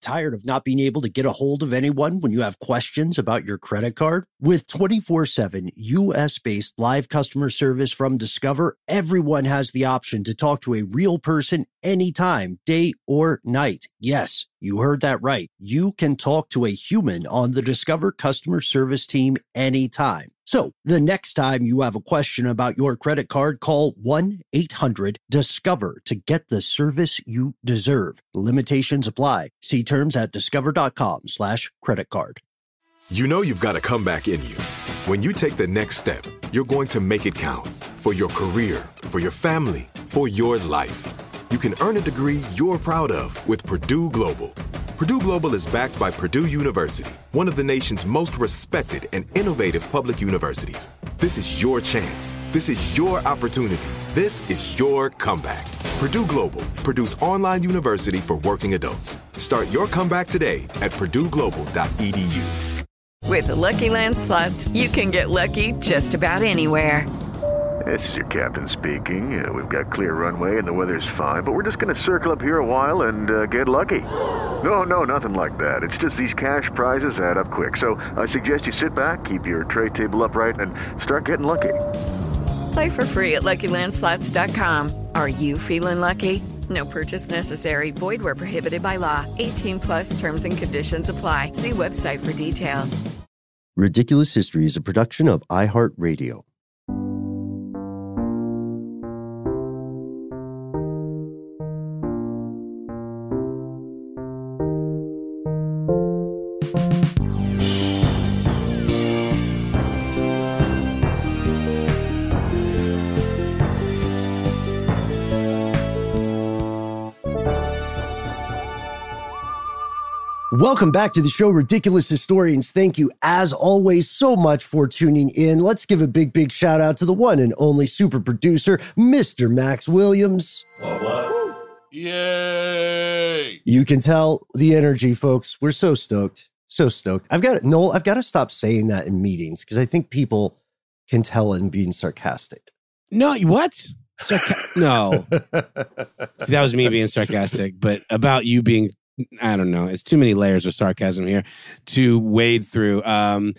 Tired of not being able to get a hold of anyone when you have questions about your credit card? With 24/7 U.S.-based live customer service from Discover, everyone has the option to talk to a real person anytime, day or night. Yes, you heard that right. You can talk to a human on the Discover customer service team anytime. So the next time you have a question about your credit card, call 1-800-DISCOVER to get the service you deserve. Limitations apply. See terms at discover.com/credit card. You know you've got a comeback in you. When you take the next step, you're going to make it count for your career, for your family, for your life. You can earn a degree you're proud of with Purdue Global. Purdue Global is backed by Purdue University, one of the nation's most respected and innovative public universities. This is your chance. This is your opportunity. This is your comeback. Purdue Global, Purdue's online university for working adults. Start your comeback today at purdueglobal.edu. With the Lucky Land Slots, you can get lucky just about anywhere. This is your captain speaking. We've got clear runway and the weather's fine, but we're just going to circle up here a while and get lucky. No, nothing like that. It's just these cash prizes add up quick. So I suggest you sit back, keep your tray table upright, and start getting lucky. Play for free at LuckyLandSlots.com. Are you feeling lucky? No purchase necessary. Void where prohibited by law. 18+ terms and conditions apply. See website for details. Ridiculous History is a production of iHeartRadio. Welcome back to the show, Ridiculous Historians. Thank you, as always, so much for tuning in. Let's give a big shout out to the one and only super producer, Mr. Max Williams. What? Yay! You can tell the energy, folks. We're so stoked. So stoked. I've got to stop saying that in meetings because I think people can tell I'm being sarcastic. No, what? No. See, that was me being sarcastic, but about you being, I don't know. It's too many layers of sarcasm here to wade through. I'm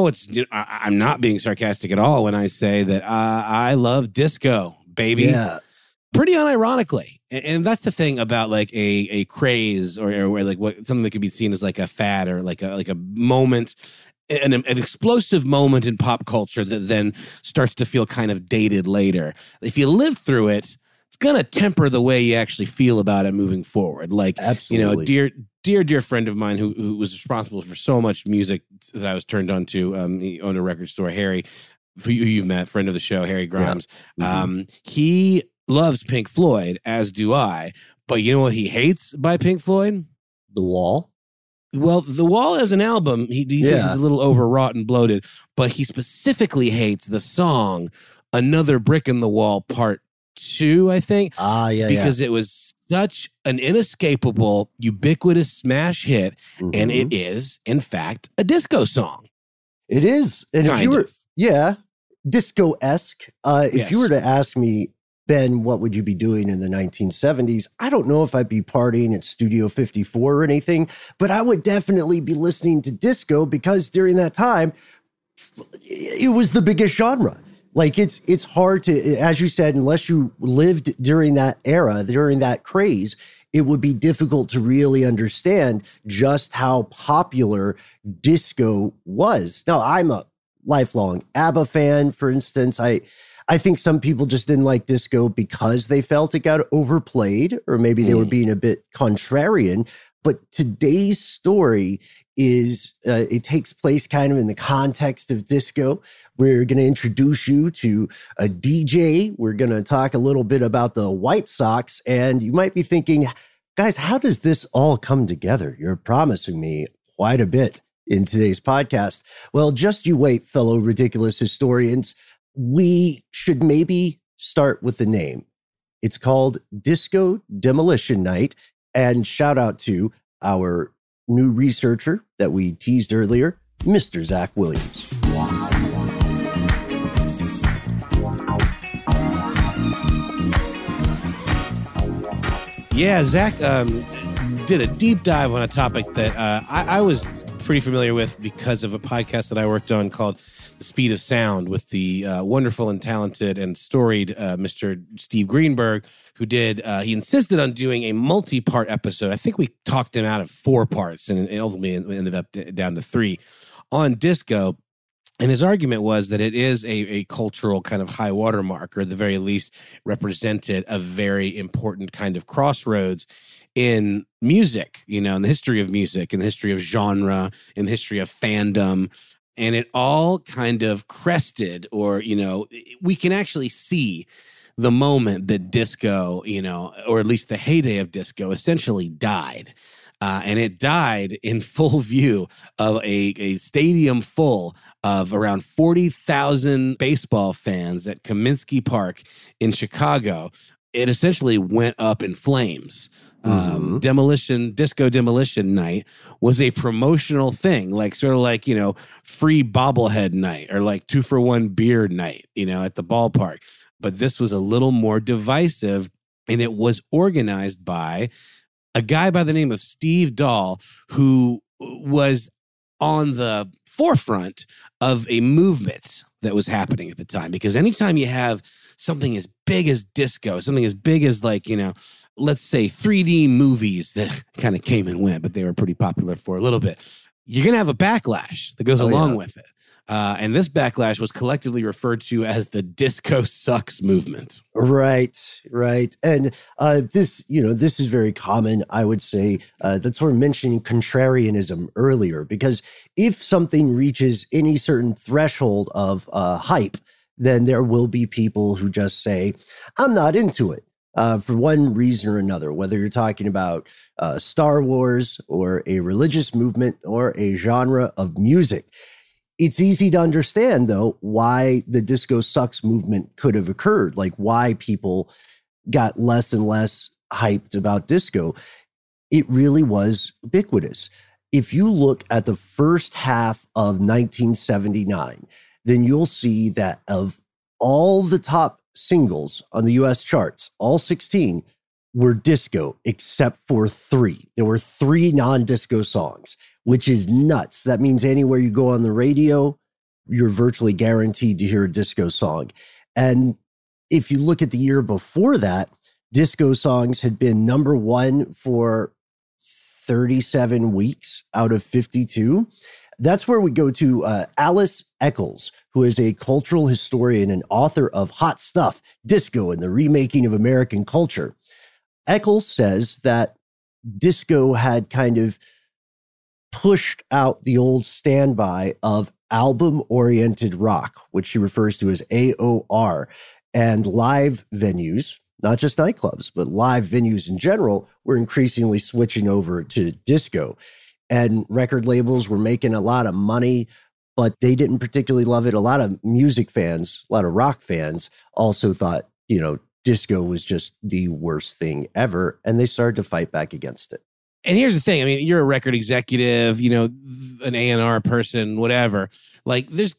not being sarcastic at all when I say that I love disco, baby. Yeah. Pretty unironically. And that's the thing about like a craze or like what something that could be seen as like a fad or like a moment, an explosive moment in pop culture that then starts to feel kind of dated later. If you live through it, it's going to temper the way you actually feel about it moving forward. Like, absolutely. You know, dear friend of mine who was responsible for so much music that I was turned on to. He owned a record store, Harry, who you've met, friend of the show, Harry Grimes. Yeah. Mm-hmm. He loves Pink Floyd, as do I. But you know what he hates by Pink Floyd? The Wall. Well, The Wall as an album, he thinks it's a little overwrought and bloated. But he specifically hates the song Another Brick in the Wall Part 2, I think. Because it was such an inescapable, ubiquitous smash hit, and it is, in fact, a disco song. It is. And if you were, disco-esque. If you were to ask me, Ben, what would you be doing in the 1970s? I don't know if I'd be partying at Studio 54 or anything, but I would definitely be listening to disco because during that time, it was the biggest genre. Like it's hard to, as you said, unless you lived during that era, during that craze, it would be difficult to really understand just how popular disco was. Now, I'm a lifelong ABBA fan, for instance. I think some people just didn't like disco because they felt it got overplayed, or maybe they were being a bit contrarian. But today's story is, it takes place kind of in the context of disco. We're going to introduce you to a DJ. We're going to talk a little bit about the White Sox. And you might be thinking, guys, how does this all come together? You're promising me quite a bit in today's podcast. Well, just you wait, fellow ridiculous historians. We should maybe start with the name. It's called Disco Demolition Night. And shout out to our new researcher that we teased earlier, Mr. Zach Williams. Yeah, Zach, did a deep dive on a topic that I was pretty familiar with because of a podcast that I worked on called The Speed of Sound with the wonderful and talented and storied Mr. Steve Greenberg, who he insisted on doing a multi-part episode. I think we talked him out of 4 parts and ultimately ended up down to 3 on disco. And his argument was that it is a cultural kind of high watermark, or at the very least represented a very important kind of crossroads in music, in the history of music, in the history of genre, in the history of fandom. And it all kind of crested, or, we can actually see the moment that disco, or at least the heyday of disco essentially died. And it died in full view of a stadium full of around 40,000 baseball fans at Kaminsky Park in Chicago. It essentially went up in flames. Disco Demolition Night was a promotional thing, sort of free bobblehead night, or 2-for-1 beer night, at the ballpark. But this was a little more divisive, and it was organized by a guy by the name of Steve Dahl, who was on the forefront of a movement that was happening at the time. Because anytime you have something as big as disco, something as big as let's say 3D movies that kind of came and went, but they were pretty popular for a little bit, you're going to have a backlash that goes along with it. And this backlash was collectively referred to as the disco sucks movement. Right. And this is very common, I would say. That's why we're mentioning contrarianism earlier, because if something reaches any certain threshold of hype, then there will be people who just say, I'm not into it. For one reason or another, whether you're talking about Star Wars or a religious movement or a genre of music. It's easy to understand, though, why the disco sucks movement could have occurred, why people got less and less hyped about disco. It really was ubiquitous. If you look at the first half of 1979, then you'll see that of all the top singles on the US charts, all 16 were disco except for 3. There were 3 non-disco songs, which is nuts. That means anywhere you go on the radio, you're virtually guaranteed to hear a disco song. And if you look at the year before that, disco songs had been number 1 for 37 weeks out of 52. That's where we go to Alice Eccles, who is a cultural historian and author of Hot Stuff, Disco and the Remaking of American Culture. Eccles says that disco had kind of pushed out the old standby of album-oriented rock, which she refers to as AOR, and live venues, not just nightclubs, but live venues in general, were increasingly switching over to disco. And record labels were making a lot of money, but they didn't particularly love it. A lot of music fans, a lot of rock fans also thought, disco was just the worst thing ever, and they started to fight back against it. And here's the thing. I mean, you're a record executive, an A&R person, whatever. There's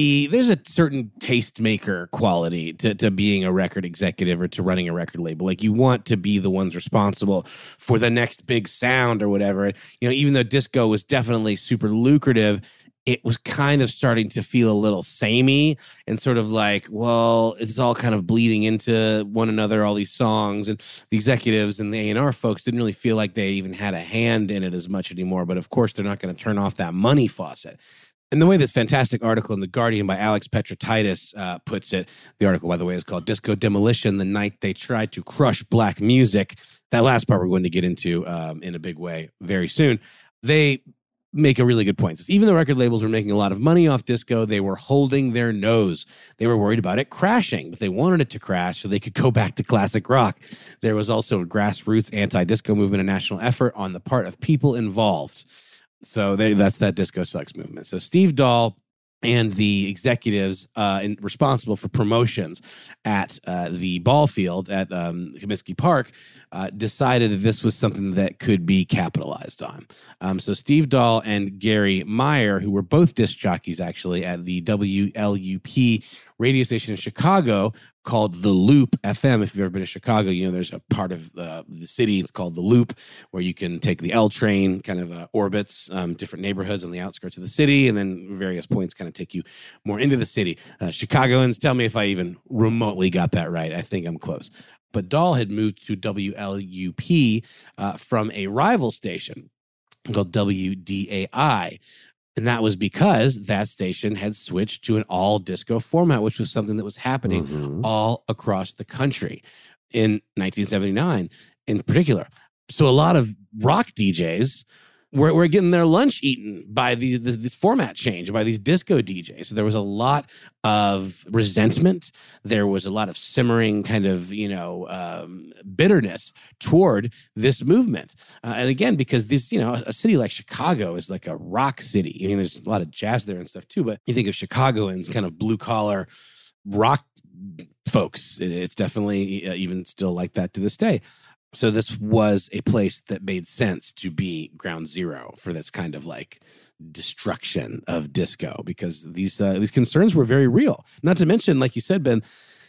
a certain tastemaker quality to being a record executive or to running a record label. You want to be the ones responsible for the next big sound or whatever. Even though disco was definitely super lucrative, it was kind of starting to feel a little samey and sort of it's all kind of bleeding into one another, all these songs. And the executives and the A&R folks didn't really feel like they even had a hand in it as much anymore. But of course, they're not going to turn off that money faucet. And the way this fantastic article in The Guardian by Alex Petrotitis puts it, the article, by the way, is called Disco Demolition, the Night They Tried to Crush Black Music. That last part we're going to get into in a big way very soon. They make a really good point. Even though record labels were making a lot of money off disco, they were holding their nose. They were worried about it crashing, but they wanted it to crash so they could go back to classic rock. There was also a grassroots anti-disco movement, a national effort on the part of people involved. So that's that disco sucks movement. So Steve Dahl and the executives responsible for promotions at the ball field at Kaminsky Park decided that this was something that could be capitalized on. So Steve Dahl and Gary Meyer, who were both disc jockeys actually at the WLUP radio station in Chicago called The Loop FM. If you've ever been to Chicago, you know there's a part of the city, it's called The Loop, where you can take the L train, kind of orbits different neighborhoods on the outskirts of the city, and then various points kind of take you more into the city. Chicagoans, tell me if I even remotely got that right. I think I'm close. But Dahl had moved to WLUP from a rival station called WDAI. And that was because that station had switched to an all-disco format, which was something that was happening all across the country in 1979 in particular. So a lot of rock DJs were getting their lunch eaten by this format change, by these disco DJs. So there was a lot of resentment. There was a lot of simmering kind of, bitterness toward this movement. And again, because this, a city like Chicago is like a rock city. I mean, there's a lot of jazz there and stuff too, but you think of Chicagoans, kind of blue collar rock folks. It's definitely even still like that to this day. So this was a place that made sense to be ground zero for this kind of like destruction of disco, because these concerns were very real. Not to mention, like you said, Ben,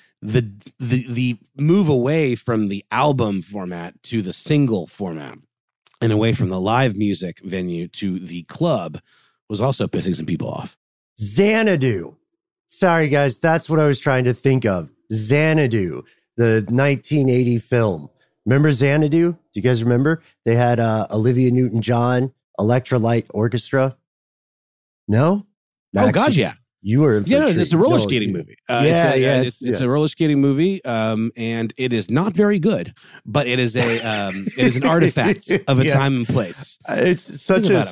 the move away from the album format to the single format and away from the live music venue to the club was also pissing some people off. Xanadu. Sorry, guys, that's what I was trying to think of. Xanadu, the 1980 film. Remember Xanadu? Do you guys remember? They had Olivia Newton-John, Electrolyte Orchestra. No? Max, oh, God, yeah. You were in for it's a roller skating movie. It's a roller skating movie, and it is not very good, but it is an artifact of a time and place. It's such a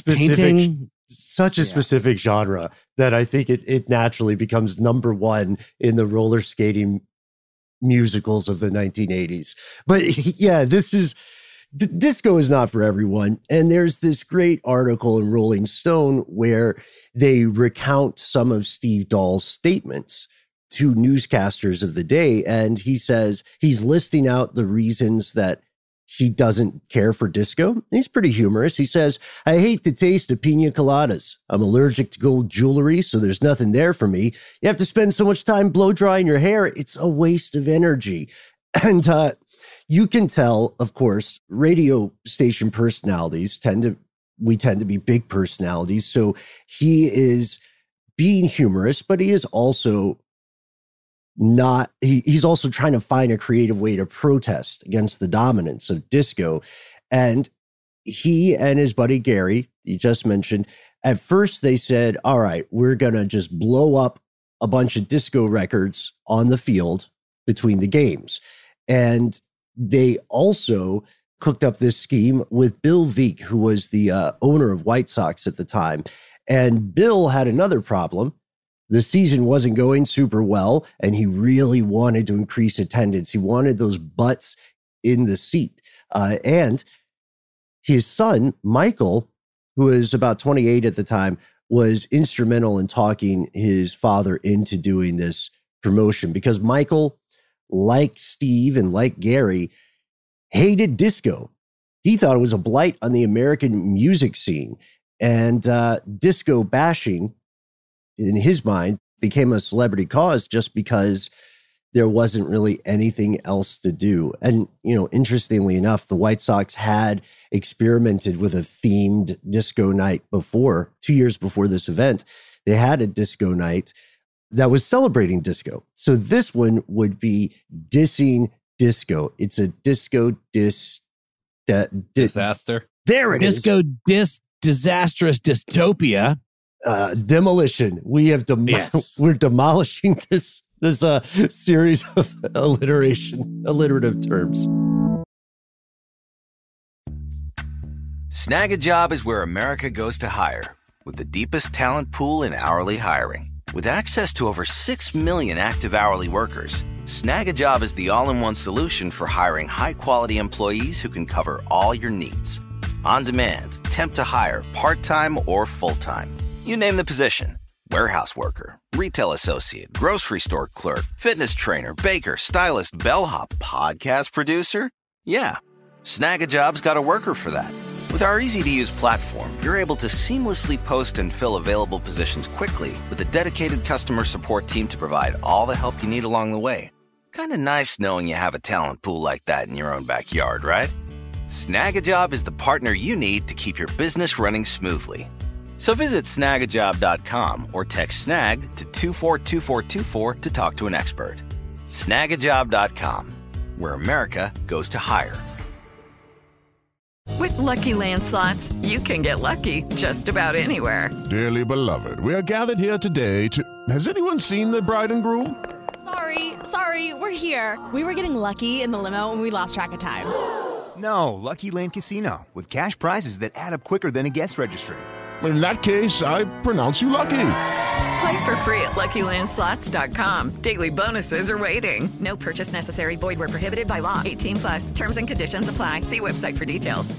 specific genre that I think it naturally becomes number one in the roller skating musicals of the 1980s. But yeah, disco is not for everyone. And there's this great article in Rolling Stone where they recount some of Steve Dahl's statements to newscasters of the day. And he says he's listing out the reasons that he doesn't care for disco. He's pretty humorous. He says, I hate the taste of pina coladas. I'm allergic to gold jewelry, so there's nothing there for me. You have to spend so much time blow drying your hair. It's a waste of energy. And you can tell, of course, radio station personalities tend to be big personalities. So he is being humorous, but he is also he's also trying to find a creative way to protest against the dominance of disco. And he and his buddy Gary, you just mentioned, at first they said, all right, we're going to just blow up a bunch of disco records on the field between the games. And they also cooked up this scheme with Bill Veeck, who was the owner of White Sox at the time. And Bill had another problem. The season wasn't going super well, and he really wanted to increase attendance. He wanted those butts in the seat. And his son, Michael, who was about 28 at the time, was instrumental in talking his father into doing this promotion, because Michael, like Steve and like Gary, hated disco. He thought it was a blight on the American music scene. And disco bashing, in his mind, became a celebrity cause just because there wasn't really anything else to do. And, interestingly enough, the White Sox had experimented with a themed disco night before, 2 years before this event. They had a disco night that was celebrating disco. So this one would be dissing disco. It's a disco disaster. There it is. Disco disastrous dystopia. Demolition. We have we're demolishing this series of alliterative terms. Snag a Job is where America goes to hire, with the deepest talent pool in hourly hiring. With access to over 6 million active hourly workers, Snag a Job is the all-in-one solution for hiring high-quality employees who can cover all your needs. On demand, temp to hire, part-time or full-time. You name the position. Warehouse worker, retail associate, grocery store clerk, fitness trainer, baker, stylist, bellhop, podcast producer. Yeah, Snag a Job's got a worker for that. With our easy-to-use platform, you're able to seamlessly post and fill available positions quickly with a dedicated customer support team to provide all the help you need along the way. Kind of nice knowing you have a talent pool like that in your own backyard, right? Snagajob is the partner you need to keep your business running smoothly. So visit snagajob.com or text snag to 242424 to talk to an expert. Snagajob.com, where America goes to hire. With Lucky Land Slots, you can get lucky just about anywhere. Dearly beloved, we are gathered here today to... Has anyone seen the bride and groom? Sorry, we're here. We were getting lucky in the limo and we lost track of time. No, Lucky Land Casino, with cash prizes that add up quicker than a guest registry. In that case, I pronounce you lucky. Play for free at LuckyLandSlots.com. Daily bonuses are waiting. No purchase necessary. Void where prohibited by law. 18+. Terms and conditions apply. See website for details.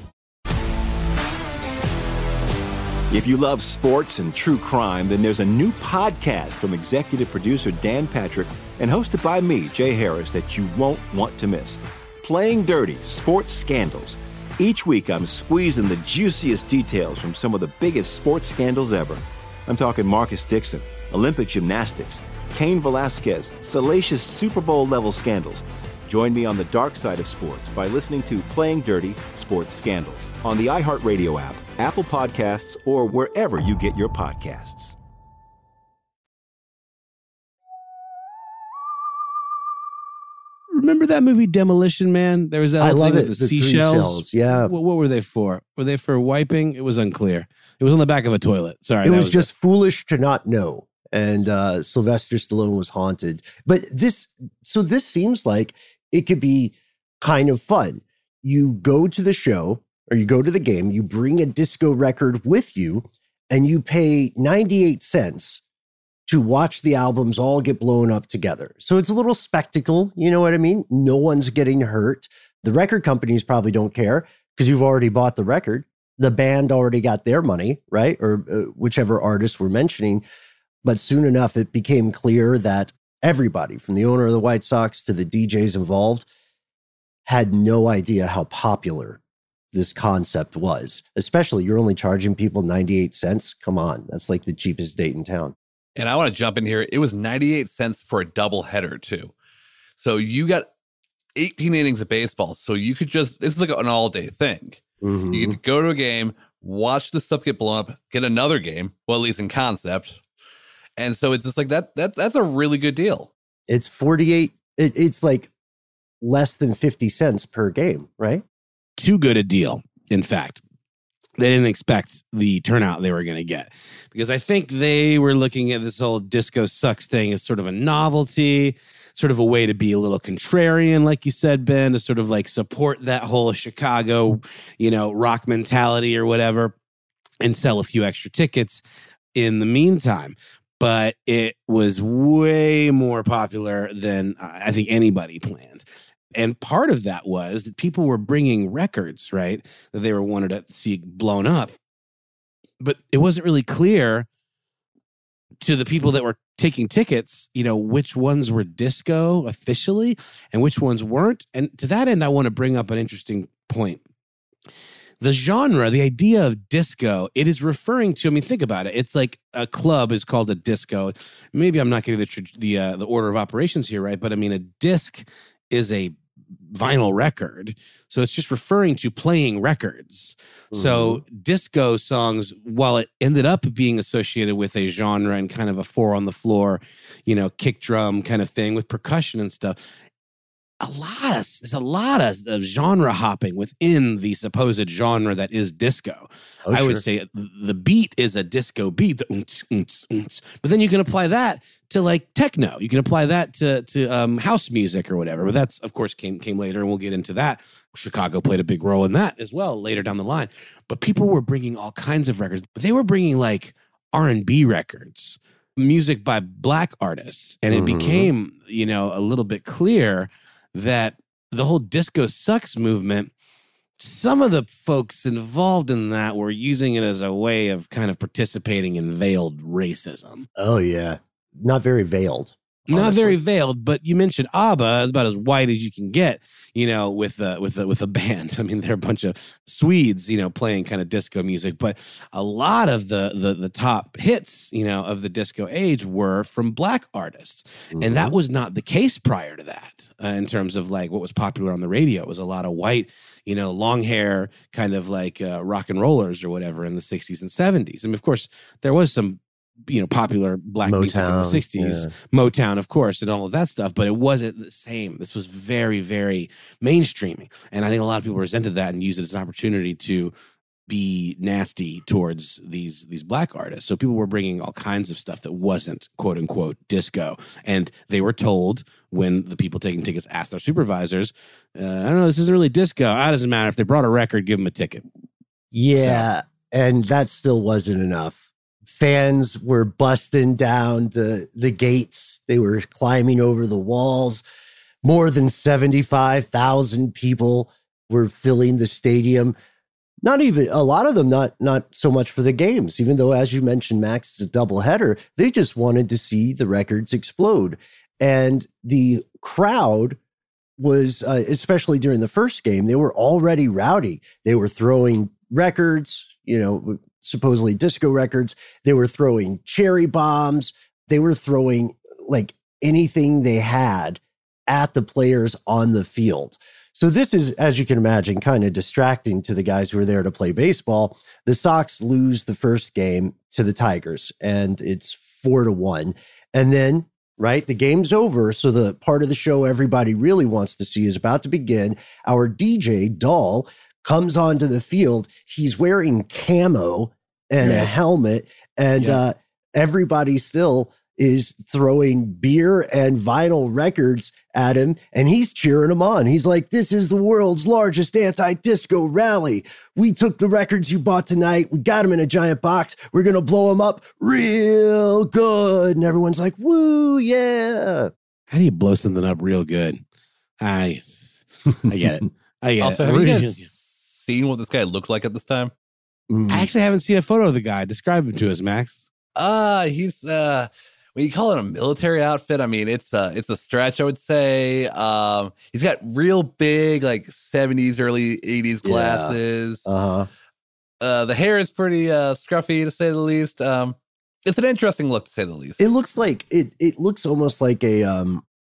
If you love sports and true crime, then there's a new podcast from executive producer Dan Patrick and hosted by me, Jay Harris, that you won't want to miss. Playing Dirty: Sports Scandals. Each week, I'm squeezing the juiciest details from some of the biggest sports scandals ever. I'm talking Marcus Dixon, Olympic gymnastics, Cain Velasquez, salacious Super Bowl-level scandals. Join me on the dark side of sports by listening to Playing Dirty: Sports Scandals on the iHeartRadio app, Apple Podcasts, or wherever you get your podcasts. Remember that movie Demolition Man? There was that I love thing it. with The seashells. yeah. What were they for? Were they for wiping? It was unclear. It was on the back of a toilet. Sorry. It was just foolish to not know. And Sylvester Stallone was haunted. But this seems like it could be kind of fun. You go to the show or you go to the game, you bring a disco record with you, and you pay 98 cents to watch the albums all get blown up together. So it's a little spectacle, you know what I mean? No one's getting hurt. The record companies probably don't care because you've already bought the record. The band already got their money, right? Or whichever artist we're mentioning. But soon enough, it became clear that everybody, from the owner of the White Sox to the DJs involved, had no idea how popular this concept was. Especially, you're only charging people 98 cents. Come on, that's like the cheapest date in town. And I want to jump in here. It was 98 cents for a double header, too. So you got 18 innings of baseball. So you could just, this is like an all-day thing. Mm-hmm. You get to go to a game, watch the stuff get blown up, get another game, well, at least in concept. And so it's just like that's a really good deal. It's 48. It's like less than 50 cents per game, right? Too good a deal, in fact. They didn't expect the turnout they were going to get because I think they were looking at this whole disco sucks thing as sort of a novelty, sort of a way to be a little contrarian, like you said, Ben, to sort of like support that whole Chicago, rock mentality or whatever and sell a few extra tickets in the meantime. But it was way more popular than I think anybody planned. And part of that was that people were bringing records, right, that they wanted to see blown up. But it wasn't really clear to the people that were taking tickets, which ones were disco officially and which ones weren't. And to that end, I want to bring up an interesting point. The genre, the idea of disco, it is referring to, think about it. It's like a club is called a disco. Maybe I'm not getting the order of operations here, right? But a disc is a vinyl record. So it's just referring to playing records. Mm-hmm. So disco songs, while it ended up being associated with a genre and kind of a four on the floor, kick drum kind of thing with percussion and stuff, there's a lot of genre hopping within the supposed genre that is disco. I would say the beat is a disco beat, the oonts, oonts, oonts. But then you can apply that to like techno. You can apply that to house music or whatever. But that's, of course, came later, and we'll get into that. Chicago played a big role in that as well later down the line. But people were bringing all kinds of records. But they were bringing R&B records, music by Black artists. And it became, a little bit clear that the whole disco sucks movement, some of the folks involved in that were using it as a way of kind of participating in veiled racism. Oh, yeah. Not very veiled, Not very veiled, but you mentioned ABBA, about as white as you can get, with a band. I mean, they're a bunch of Swedes, playing kind of disco music, but a lot of the top hits, of the disco age were from Black artists. Mm-hmm. And that was not the case prior to that in terms of like what was popular on the radio. It was a lot of white, long hair, kind of like rock and rollers or whatever in the 60s and 70s. I mean, of course, there was some popular Black Motown, music in the 60s, yeah. Motown, of course, and all of that stuff, but it wasn't the same. This was very, very mainstreaming. And I think a lot of people resented that and used it as an opportunity to be nasty towards these Black artists. So people were bringing all kinds of stuff that wasn't, quote unquote, disco. And they were told, when the people taking tickets asked their supervisors, I don't know, this isn't really disco. It doesn't matter. If they brought a record, give them a ticket. Yeah. And that still wasn't enough. Fans were busting down the gates. They were climbing over the walls. More than 75,000 people were filling the stadium. Not even, a lot of them not so much for the games, even though, as you mentioned, Max, is a doubleheader. They just wanted to see the records explode. And the crowd was, especially during the first game, they were already rowdy. They were throwing records, supposedly disco records. They were throwing cherry bombs. They were throwing like anything they had at the players on the field. So this is, as you can imagine, kind of distracting to the guys who are there to play baseball. The Sox lose the first game to the Tigers, and it's 4-1. And then, right, the game's over. So the part of the show everybody really wants to see is about to begin. Our DJ, Dahl, comes onto the field. He's wearing camo and a helmet, and everybody still is throwing beer and vinyl records at him, and he's cheering them on. He's like, this is the world's largest anti-disco rally. We took the records you bought tonight. We got them in a giant box. We're going to blow them up real good. And everyone's like, woo, yeah. How do you blow something up real good? I get it. Also, have you guys seen what this guy looked like at this time? I actually haven't seen a photo of the guy. Describe him to us, Max. He's when you call it a military outfit, I mean it's a stretch, I would say. He's got real big like 70s, early 80s glasses. Yeah. The hair is pretty scruffy, to say the least. It's an interesting look, to say the least. It looks like it looks almost like a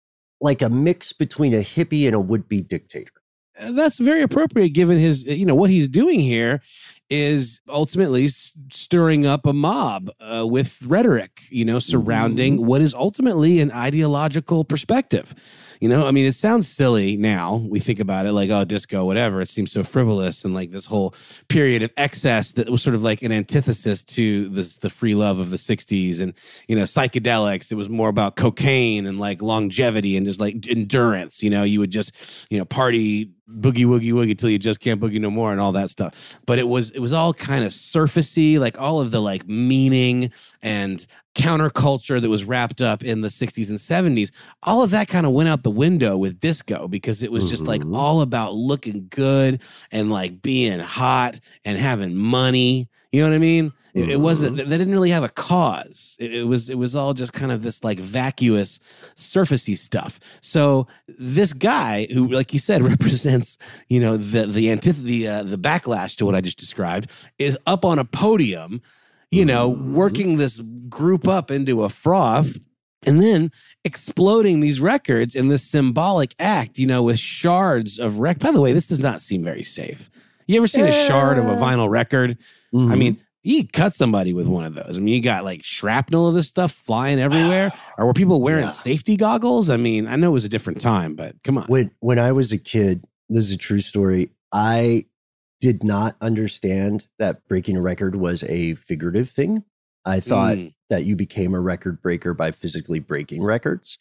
mix between a hippie and a would-be dictator. That's very appropriate given his, what he's doing here is ultimately stirring up a mob with rhetoric, surrounding what is ultimately an ideological perspective. It sounds silly now. We think about it like, oh, disco, whatever. It seems so frivolous, and like this whole period of excess that was sort of like an antithesis to the free love of the 60s and, psychedelics. It was more about cocaine and like longevity and just like endurance. You would just, party, boogie woogie woogie till you just can't boogie no more and all that stuff. But it was all kind of surfacey, like all of the like meaning and counterculture that was wrapped up in the 60s and 70s. All of that kind of went out the window with disco because it was just like all about looking good and like being hot and having money. You know what I mean? It wasn't, they didn't really have a cause. It was all just kind of this like vacuous, surfacey stuff. So this guy who, like you said, represents, the backlash to what I just described, is up on a podium, working this group up into a froth and then exploding these records in this symbolic act, with shards of By the way, this does not seem very safe. You ever seen a shard of a vinyl record? I mean, you cut somebody with one of those. I mean, you got like shrapnel of this stuff flying everywhere. Or were people wearing safety goggles? I mean, I know it was a different time, but come on. When I was a kid, this is a true story, I did not understand that breaking a record was a figurative thing. I thought that you became a record breaker by physically breaking records.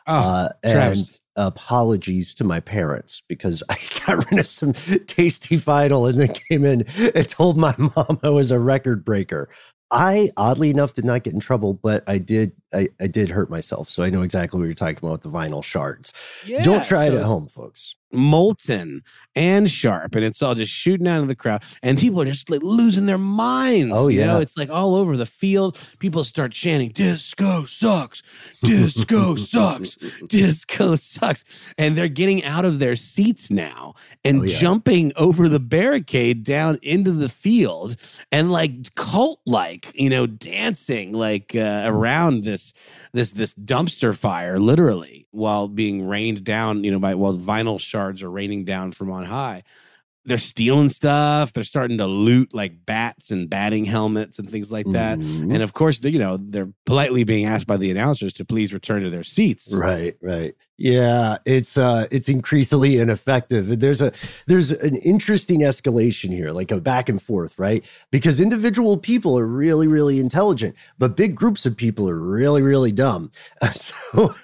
And apologies to my parents because I got rid of some tasty vinyl and then came in and told my mom I was a record breaker. I, oddly enough, did not get in trouble, but I did hurt myself. So I know exactly what you're talking about with the vinyl shards. Yeah, don't try it at home, folks. molten and sharp, and it's all just shooting out of the crowd, and people are just like losing their minds. Oh, you yeah. know, it's like all over the field. People start chanting, "Disco sucks, disco sucks, disco sucks," and they're getting out of their seats now and jumping over the barricade down into the field and like cult-like, you know, dancing like around this dumpster fire, literally, while being rained down, you know, while vinyl shards are raining down from on high. They're stealing stuff. They're starting to loot like bats and batting helmets and things like that. And of course, they're politely being asked by the announcers to please return to their seats. Right. Yeah, it's increasingly ineffective. There's an interesting escalation here, like a back and forth, right? Because individual people are really, really intelligent, but big groups of people are really, really dumb. So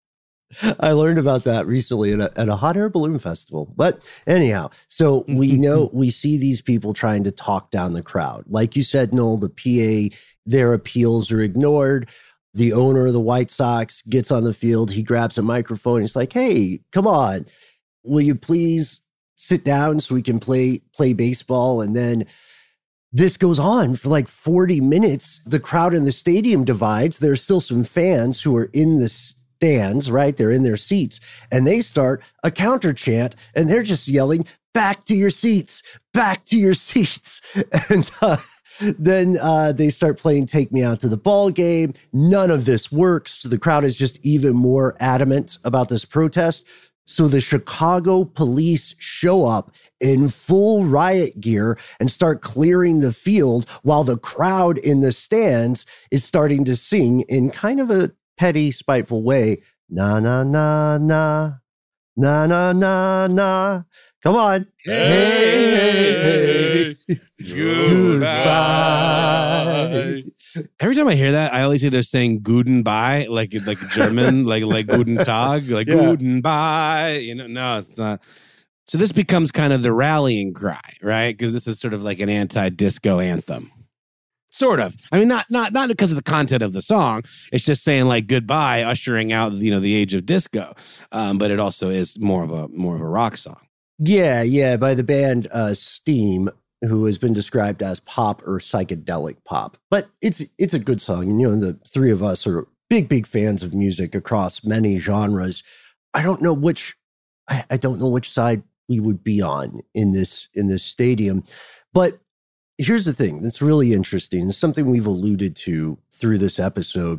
I learned about that recently at a hot air balloon festival. But anyhow, so we see these people trying to talk down the crowd. Like you said, Noel, the PA, their appeals are ignored. The owner of the White Sox gets on the field. He grabs a microphone. He's like, "Hey, come on. Will you please sit down so we can play baseball?" And then this goes on for like 40 minutes. The crowd in the stadium divides. There's still some fans who are in the stands, right? They're in their seats. And they start a counter chant. And they're just yelling, "Back to your seats. Back to your seats." And then they start playing Take Me Out to the Ball Game. None of this works. The crowd is just even more adamant about this protest. So the Chicago police show up in full riot gear and start clearing the field while the crowd in the stands is starting to sing in kind of a petty, spiteful way. Na, na, na, na, na, na, na, na. Come on. Hey, goodbye. Every time I hear that, I always say they're saying "Gudenbye," like German, like "Guten Tag," like "Gudenbye." You know, no, it's not. So this becomes kind of the rallying cry, right? Because this is sort of like an anti-disco anthem. Sort of. I mean, not because of the content of the song. It's just saying like goodbye, ushering out, the age of disco. But it also is more of a rock song. Yeah, by the band Steam, who has been described as pop or psychedelic pop. But it's a good song. And, the three of us are big fans of music across many genres. I don't know which side we would be on in this stadium. But here's the thing that's really interesting. It's something we've alluded to through this episode.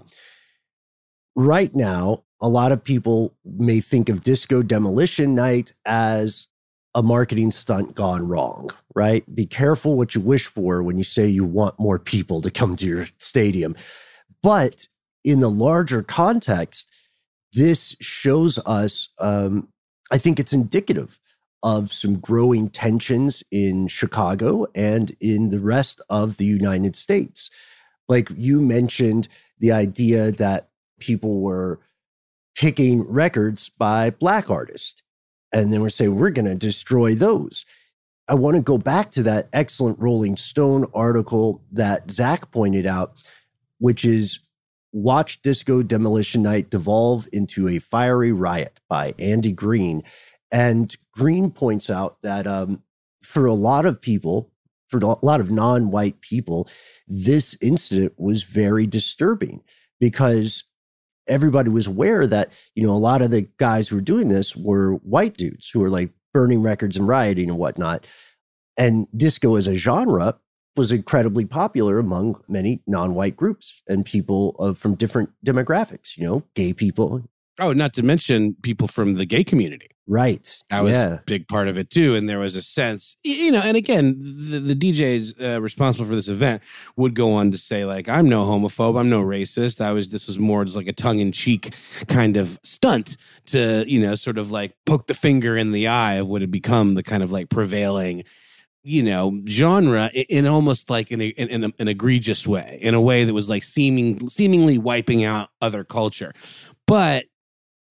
Right now, a lot of people may think of Disco Demolition Night as a marketing stunt gone wrong, right? Be careful what you wish for when you say you want more people to come to your stadium. But in the larger context, this shows us, I think it's indicative of some growing tensions in Chicago and in the rest of the United States. Like you mentioned, the idea that people were picking records by Black artists. And then we're saying, we're going to destroy those. I want to go back to that excellent Rolling Stone article that Zach pointed out, which is Watch Disco Demolition Night Devolve into a Fiery Riot by Andy Green. And Green points out that for a lot of people, for a lot of non-white people, this incident was very disturbing because everybody was aware that, a lot of the guys who were doing this were white dudes who were like burning records and rioting and whatnot. And disco as a genre was incredibly popular among many non-white groups and people from different demographics, gay people. Oh, not to mention people from the gay community. Right. That was a big part of it too. And there was a sense, and again, the DJs responsible for this event would go on to say like, I'm no homophobe, I'm no racist. This was more just like a tongue-in-cheek kind of stunt to, sort of like poke the finger in the eye of what had become the kind of like prevailing, genre in almost like an egregious way, in a way that was like seemingly wiping out other culture. But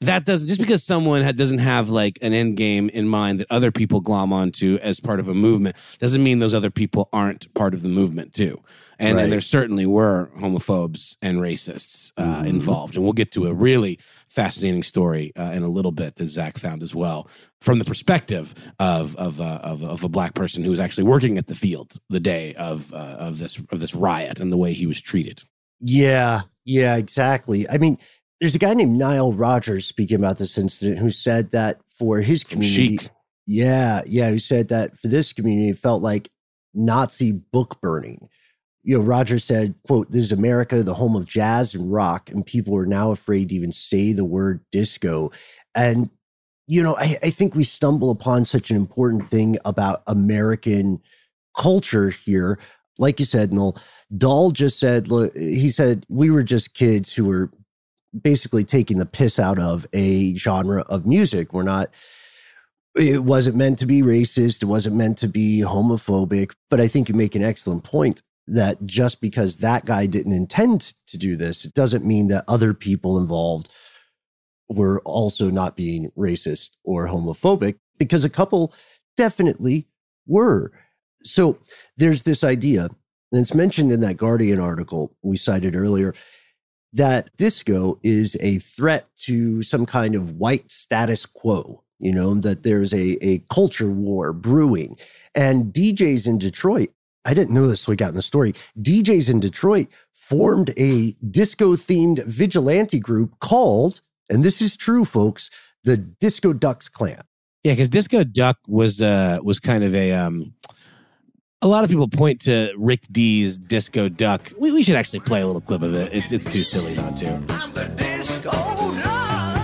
that doesn't, just because someone doesn't have like an end game in mind that other people glom onto as part of a movement, doesn't mean those other people aren't part of the movement too. And, and there certainly were homophobes and racists involved. And we'll get to a really fascinating story in a little bit that Zach found as well, from the perspective of a black person who was actually working at the field the day of this riot and the way he was treated. Yeah, exactly. I mean, there's a guy named Nile Rodgers speaking about this incident who said that for his community, who said that for this community, it felt like Nazi book burning. You know, Rodgers said, quote, "This is America, the home of jazz and rock, and people are now afraid to even say the word disco." And, you know, I think we stumble upon such an important thing about American culture here. Like you said, Noel, Dahl just said, he said, we were just kids who were basically taking the piss out of a genre of music. It wasn't meant to be racist. It wasn't meant to be homophobic. But I think you make an excellent point that just because that guy didn't intend to do this, it doesn't mean that other people involved were also not being racist or homophobic, because a couple definitely were. So there's this idea, and it's mentioned in that Guardian article we cited earlier, that disco is a threat to some kind of white status quo, you know, that there's a culture war brewing. And DJs in Detroit, I didn't know this till we got in the story, DJs in Detroit formed a disco-themed vigilante group called, and this is true, folks, the Disco Ducks Clan. Yeah, because Disco Duck was kind of a lot of people point to Rick D's Disco Duck. We should actually play a little clip of it. It's too silly not to. I'm the Disco Duck.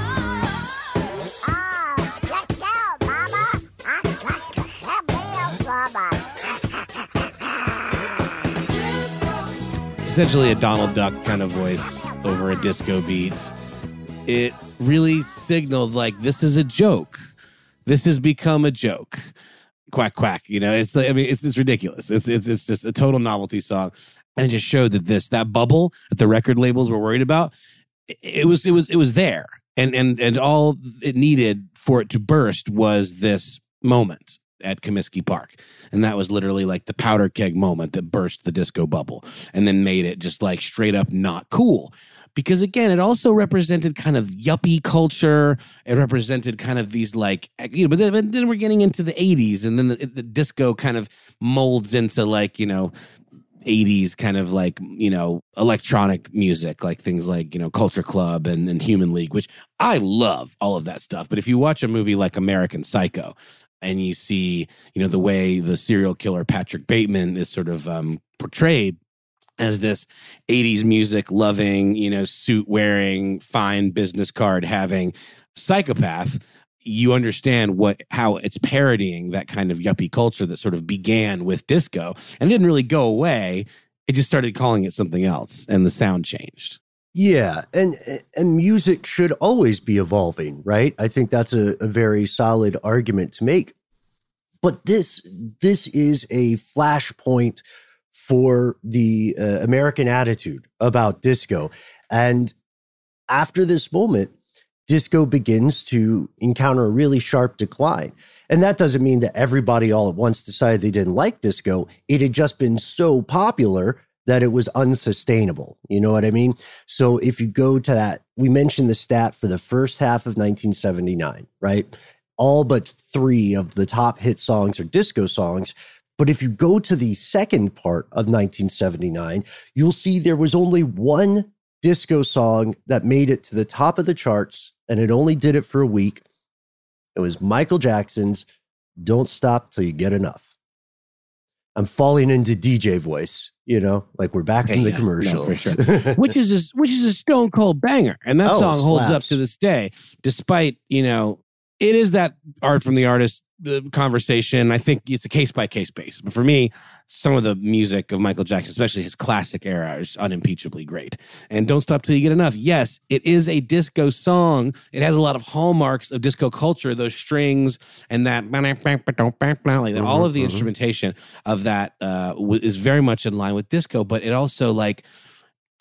Essentially a Donald Duck kind of voice over a disco beat. It really signaled like, this is a joke. This has become a joke. Quack, quack. You know, it's ridiculous. It's just a total novelty song. And it just showed that that bubble that the record labels were worried about, it was there. And all it needed for it to burst was this moment at Comiskey Park. And that was literally like the powder keg moment that burst the disco bubble and then made it just like straight up not cool. Because again, it also represented kind of yuppie culture. It represented kind of these like, you know, but then we're getting into the 80s, and then the disco kind of molds into like, you know, 80s kind of like, you know, electronic music, like things like, you know, Culture Club and Human League, which I love all of that stuff. But if you watch a movie like American Psycho and you see, you know, the way the serial killer Patrick Bateman is sort of portrayed as this 80s music loving, you know, suit wearing, fine business card having psychopath, you understand how it's parodying that kind of yuppie culture that sort of began with disco and didn't really go away. It just started calling it something else, and the sound changed. Yeah, and music should always be evolving, right? I think that's a very solid argument to make. But this is a flashpoint for the American attitude about disco. And after this moment, disco begins to encounter a really sharp decline. And that doesn't mean that everybody all at once decided they didn't like disco. It had just been so popular that it was unsustainable. You know what I mean? So if you go to that, we mentioned the stat for the first half of 1979, right? All but 3 of the top hit songs are disco songs. But if you go to the second part of 1979, you'll see there was only one disco song that made it to the top of the charts, and it only did it for a week. It was Michael Jackson's Don't Stop Till You Get Enough. I'm falling into DJ voice, you know, like we're back from the commercial. No, for sure. which is a stone cold banger. And that song holds up to this day, despite, you know, it is that art from the artist conversation. I think it's a case-by-case basis. But for me, some of the music of Michael Jackson, especially his classic era, is unimpeachably great. And Don't Stop Till You Get Enough. Yes, it is a disco song. It has a lot of hallmarks of disco culture, those strings and that, like that. All of the instrumentation of that is very much in line with disco, but it also like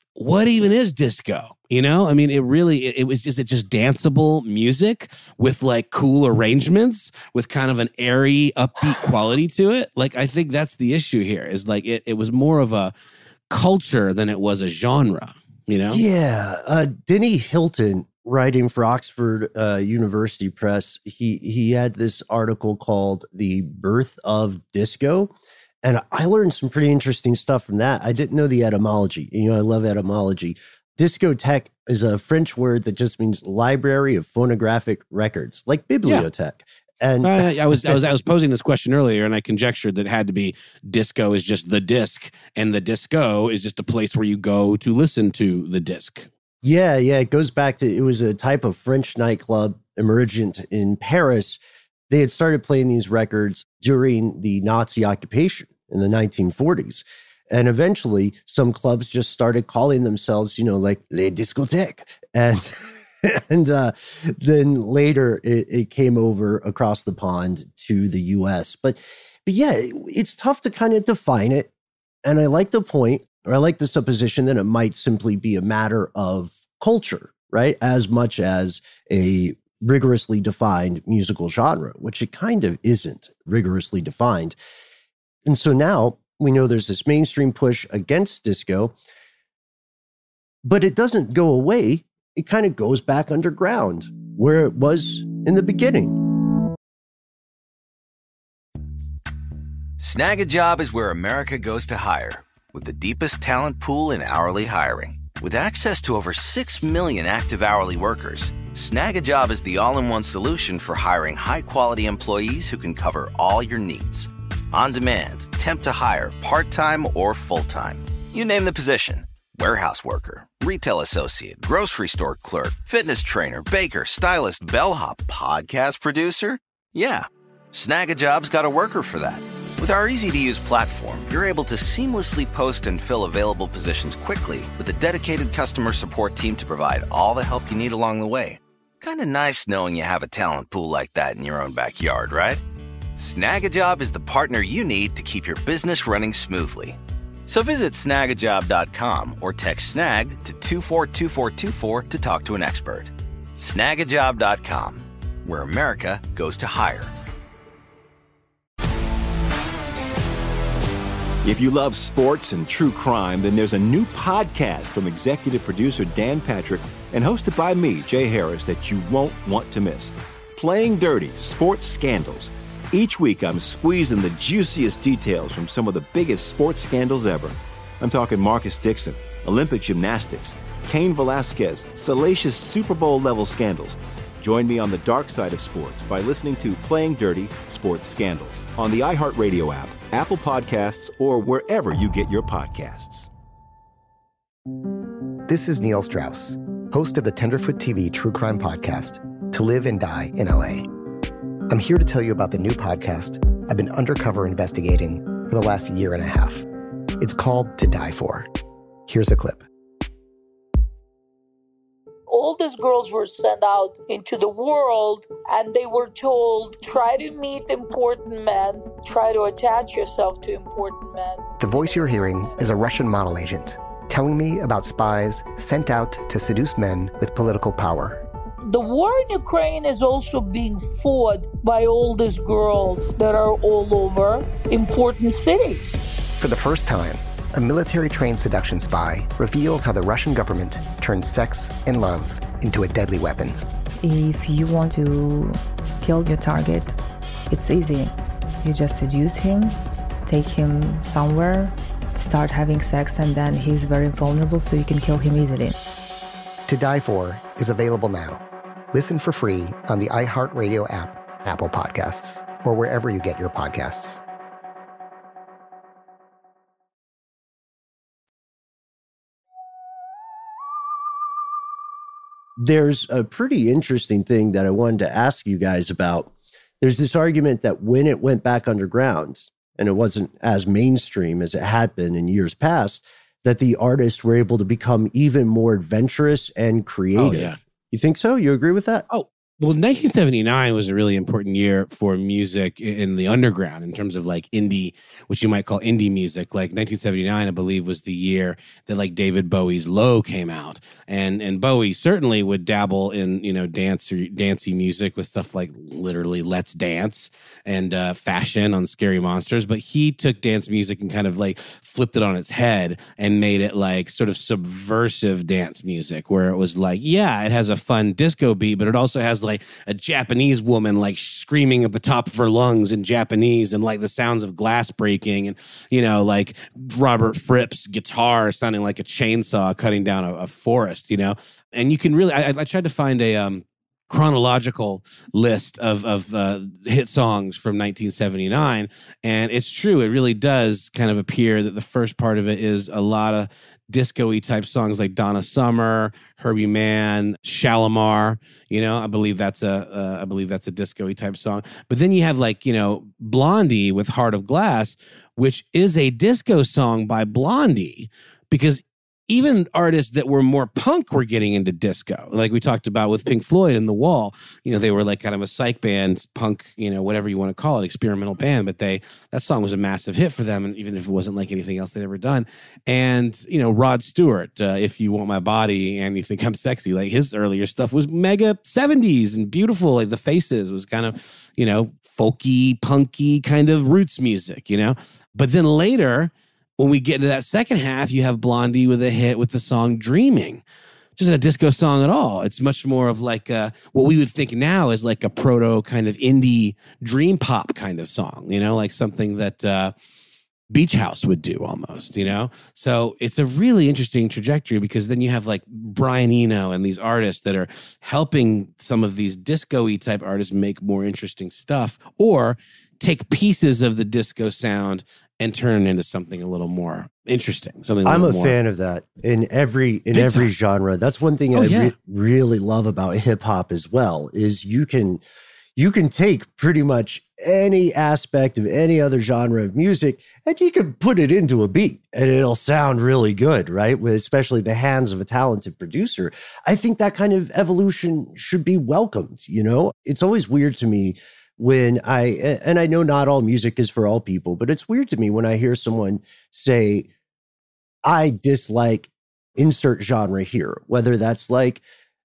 what even is disco? You know, I mean, it was just danceable music with like cool arrangements with kind of an airy, upbeat quality to it. Like, I think that's the issue here is like it was more of a culture than it was a genre, you know? Yeah. Denny Hilton, writing for Oxford University Press, he had this article called The Birth of Disco. And I learned some pretty interesting stuff from that. I didn't know the etymology. You know, I love etymology. Discothèque is a French word that just means library of phonographic records, like bibliothèque. Yeah. And I was posing this question earlier, and I conjectured that it had to be disco is just the disc, and the disco is just a place where you go to listen to the disc. Yeah. It goes back to, it was a type of French nightclub emergent in Paris. They had started playing these records during the Nazi occupation in the 1940s. And eventually, some clubs just started calling themselves, you know, like Les Discothèques. And then later, it came over across the pond to the U.S. But yeah, it's tough to kind of define it. And I like the point, or I like the supposition that it might simply be a matter of culture, right? As much as a rigorously defined musical genre, which it kind of isn't rigorously defined. And so now we know there's this mainstream push against disco, but it doesn't go away. It kind of goes back underground where it was in the beginning. Snag a Job is where America goes to hire, with the deepest talent pool in hourly hiring. With access to over 6 million active hourly workers, Snag a Job is the all-in-one solution for hiring high-quality employees who can cover all your needs. On demand, temp to hire, part-time or full-time. You name the position. Warehouse worker, retail associate, grocery store clerk, fitness trainer, baker, stylist, bellhop, podcast producer. Yeah, Snag a Job's got a worker for that. With our easy-to-use platform, you're able to seamlessly post and fill available positions quickly with a dedicated customer support team to provide all the help you need along the way. Kind of nice knowing you have a talent pool like that in your own backyard, right? Snag a Job is the partner you need to keep your business running smoothly. So visit snagajob.com or text snag to 242424 to talk to an expert. Snagajob.com, where America goes to hire. If you love sports and true crime, then there's a new podcast from executive producer Dan Patrick and hosted by me, Jay Harris, that you won't want to miss. Playing Dirty: Sports Scandals. Each week, I'm squeezing the juiciest details from some of the biggest sports scandals ever. I'm talking Marcus Dixon, Olympic gymnastics, Cain Velasquez, salacious Super Bowl-level scandals. Join me on the dark side of sports by listening to Playing Dirty: Sports Scandals on the iHeartRadio app, Apple Podcasts, or wherever you get your podcasts. This is Neil Strauss, host of the Tenderfoot TV True Crime Podcast, To Live and Die in LA. I'm here to tell you about the new podcast I've been undercover investigating for the last year and a half. It's called To Die For. Here's a clip. All these girls were sent out into the world and they were told, try to meet important men, try to attach yourself to important men. The voice you're hearing is a Russian model agent telling me about spies sent out to seduce men with political power. The war in Ukraine is also being fought by all these girls that are all over important cities. For the first time, a military-trained seduction spy reveals how the Russian government turned sex and love into a deadly weapon. If you want to kill your target, it's easy. You just seduce him, take him somewhere, start having sex, and then he's very vulnerable, so you can kill him easily. To Die For is available now. Listen for free on the iHeartRadio app, Apple Podcasts, or wherever you get your podcasts. There's a pretty interesting thing that I wanted to ask you guys about. There's this argument that when it went back underground, and it wasn't as mainstream as it had been in years past, that the artists were able to become even more adventurous and creative. Oh, yeah. You think so? You agree with that? Oh, Well, 1979 was a really important year for music in the underground in terms of like indie, which you might call indie music. Like 1979, I believe, was the year that like David Bowie's Low came out. And Bowie certainly would dabble in, you know, dancey music with stuff like literally Let's Dance and Fashion on Scary Monsters. But he took dance music and kind of like flipped it on its head and made it like sort of subversive dance music where it was like, yeah, it has a fun disco beat, but it also has like a Japanese woman like screaming at the top of her lungs in Japanese and like the sounds of glass breaking and, you know, like Robert Fripp's guitar sounding like a chainsaw cutting down a forest, you know? And you can really, I tried to find a chronological list of hit songs from 1979. And it's true. It really does kind of appear that the first part of it is a lot of disco-y type songs like Donna Summer, Herbie Mann, Shalimar. You know, I believe that's a disco-y type song. But then you have like, you know, Blondie with Heart of Glass, which is a disco song by Blondie, because even artists that were more punk were getting into disco. Like we talked about with Pink Floyd and The Wall, you know, they were like kind of a psych band, punk, you know, whatever you want to call it, experimental band. But that song was a massive hit for them. And even if it wasn't like anything else they'd ever done. And, you know, Rod Stewart, If You Want My Body and You Think I'm Sexy, like his earlier stuff was mega 70s and beautiful. Like The Faces was kind of, you know, folky, punky kind of roots music, you know. But then later, when we get into that second half, you have Blondie with a hit with the song Dreaming. Which isn't a disco song at all. It's much more of like what we would think now is like a proto kind of indie dream pop kind of song, you know, like something that Beach House would do almost, you know? So it's a really interesting trajectory because then you have like Brian Eno and these artists that are helping some of these disco-y type artists make more interesting stuff or take pieces of the disco sound and turn it into something a little more interesting. I'm a fan of that in every genre. That's one thing I really love about hip hop as well, is you can take pretty much any aspect of any other genre of music and you can put it into a beat and it'll sound really good, right? With especially the hands of a talented producer. I think that kind of evolution should be welcomed, you know? It's always weird to me when I know not all music is for all people, but it's weird to me when I hear someone say, I dislike insert genre here, whether that's like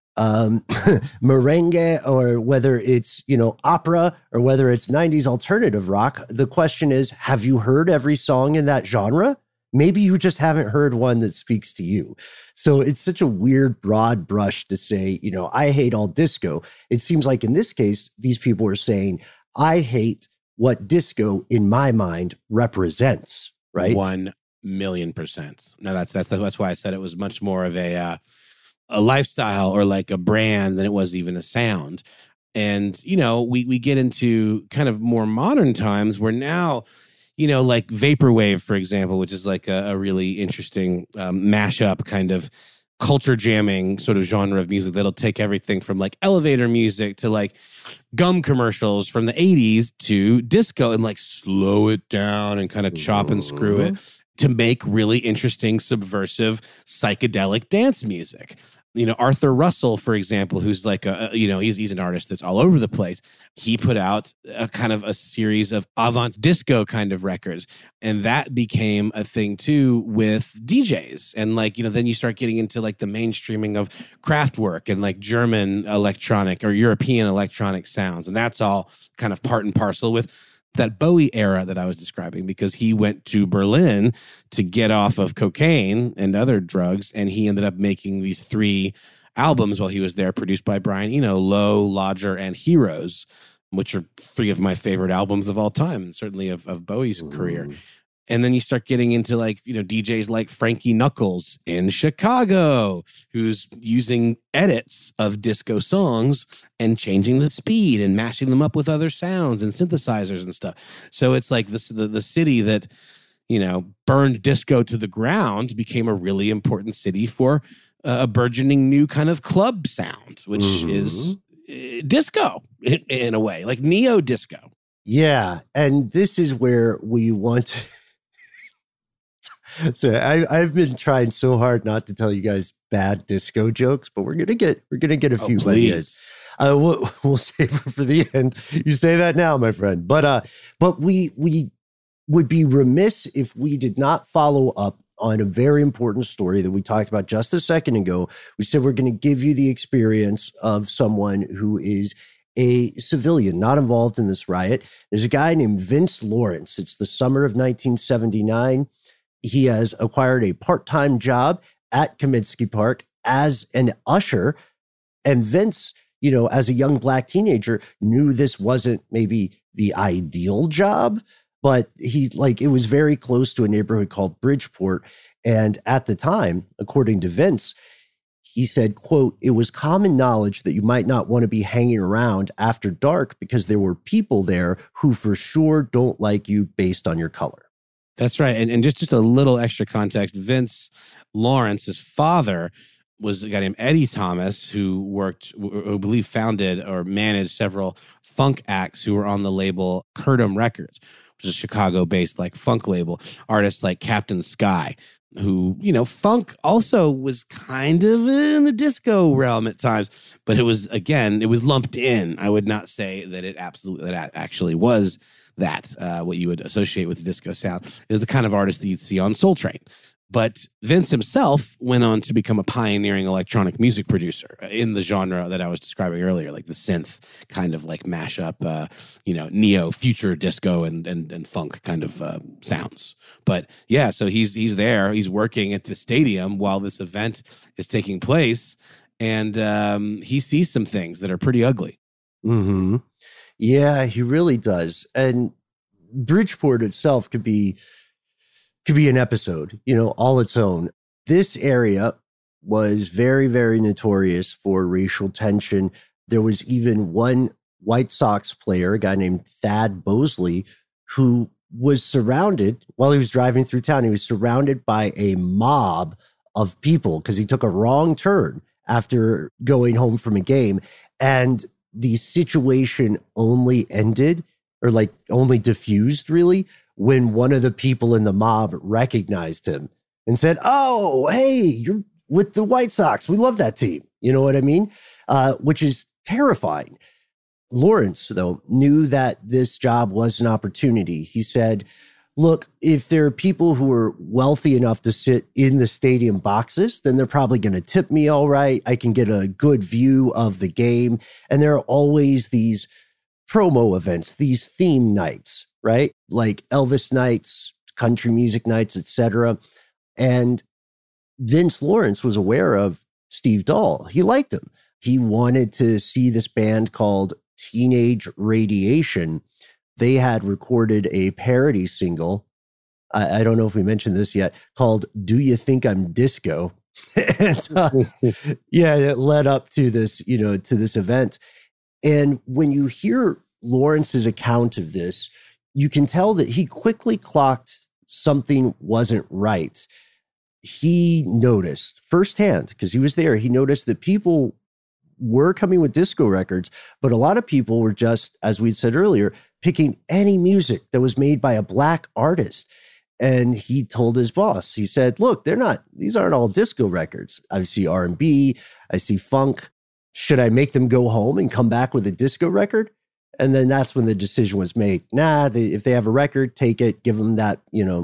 merengue or whether it's, you know, opera or whether it's 90s alternative rock. The question is, have you heard every song in that genre? Maybe you just haven't heard one that speaks to you. So it's such a weird, broad brush to say, you know, I hate all disco. It seems like in this case, these people are saying, I hate what disco in my mind represents, right? 1,000,000%. No, that's why I said it was much more of a lifestyle or like a brand than it was even a sound. And, you know, we get into kind of more modern times where now, you know, like Vaporwave, for example, which is like a really interesting mashup kind of culture jamming sort of genre of music that'll take everything from like elevator music to like gum commercials from the 80s to disco and like slow it down and kind of chop and screw it to make really interesting, subversive, psychedelic dance music. You know, Arthur Russell, for example, who's like he's an artist that's all over the place. He put out a kind of a series of avant disco kind of records. And that became a thing too with DJs. And like, you know, then you start getting into like the mainstreaming of Kraftwerk and like German electronic or European electronic sounds. And that's all kind of part and parcel with that Bowie era that I was describing, because he went to Berlin to get off of cocaine and other drugs. And he ended up making these 3 albums while he was there, produced by Brian Eno, Low, Lodger, and Heroes, which are 3 of my favorite albums of all time, certainly of Bowie's career. And then you start getting into like, you know, DJs like Frankie Knuckles in Chicago, who's using edits of disco songs and changing the speed and mashing them up with other sounds and synthesizers and stuff. So it's like this, the city that, you know, burned disco to the ground became a really important city for a burgeoning new kind of club sound, which is disco in a way, like neo disco. Yeah. And this is where we want to... So I've been trying so hard not to tell you guys bad disco jokes, but we're gonna get a few ideas. We'll save it for the end. You say that now, my friend. But we would be remiss if we did not follow up on a very important story that we talked about just a second ago. We said we're going to give you the experience of someone who is a civilian, not involved in this riot. There's a guy named Vince Lawrence. It's the summer of 1979. He has acquired a part-time job at Comiskey Park as an usher. And Vince, as a young Black teenager, knew this wasn't maybe the ideal job, but it was very close to a neighborhood called Bridgeport. And at the time, according to Vince, he said, quote, "It was common knowledge that you might not want to be hanging around after dark because there were people there who for sure don't like you based on your color." That's right. And just a little extra context, Vince Lawrence's father was a guy named Eddie Thomas, who I believe founded or managed several funk acts who were on the label Curtom Records, which is a Chicago-based funk label. Artists like Captain Sky, who, funk also was kind of in the disco realm at times, but it was lumped in. I would not say that it actually was that, what you would associate with the disco sound. It was the kind of artist that you'd see on Soul Train. But Vince himself went on to become a pioneering electronic music producer in the genre that I was describing earlier, like the synth kind of mashup, neo future disco and funk kind of sounds. But yeah, so he's there, he's working at the stadium while this event is taking place, and he sees some things that are pretty ugly. Mm-hmm. Yeah, he really does. And Bridgeport itself could be an episode, all its own. This area was very, very notorious for racial tension. There was even one White Sox player, a guy named Thad Bosley, who was surrounded, while he was driving through town, he was surrounded by a mob of people because he took a wrong turn after going home from a game. And the situation only ended, or only diffused really, when one of the people in the mob recognized him and said, "Oh, hey, you're with the White Sox. We love that team." You know what I mean? Which is terrifying. Lawrence, though, knew that this job was an opportunity. He said, "Look, if there are people who are wealthy enough to sit in the stadium boxes, then they're probably going to tip me all right. I can get a good view of the game." And there are always these promo events, these theme nights, right? Like Elvis nights, country music nights, etc. And Vince Lawrence was aware of Steve Dahl. He liked him. He wanted to see this band called Teenage Radiation. They had recorded a parody single. I don't know if we mentioned this yet, called "Do You Think I'm Disco?" And, it led up to this, to this event. And when you hear Lawrence's account of this, you can tell that he quickly clocked something wasn't right. He noticed firsthand, because he was there, he noticed that people were coming with disco records, but a lot of people were just, as we'd said earlier, picking any music that was made by a Black artist. And he told his boss, he said, "Look, these aren't all disco records. I see R&B, I see funk. Should I make them go home and come back with a disco record?" And then that's when the decision was made. If they have a record, take it, give them that